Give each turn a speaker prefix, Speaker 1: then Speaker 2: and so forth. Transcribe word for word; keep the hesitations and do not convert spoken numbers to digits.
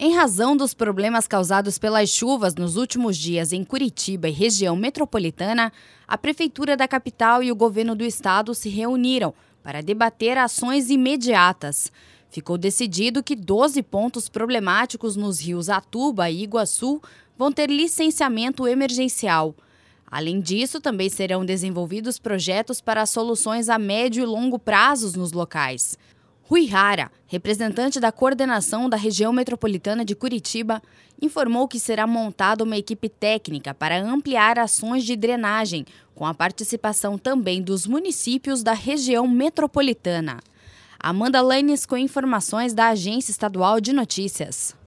Speaker 1: Em razão dos problemas causados pelas chuvas nos últimos dias em Curitiba e região metropolitana, a Prefeitura da capital e o governo do estado se reuniram para debater ações imediatas. Ficou decidido que doze pontos problemáticos nos rios Atuba e Iguaçu vão ter licenciamento emergencial. Além disso, também serão desenvolvidos projetos para soluções a médio e longo prazos nos locais. Rui Rara, representante da coordenação da região metropolitana de Curitiba, informou que será montada uma equipe técnica para ampliar ações de drenagem, com a participação também dos municípios da região metropolitana. Amanda Lanes com informações da Agência Estadual de Notícias.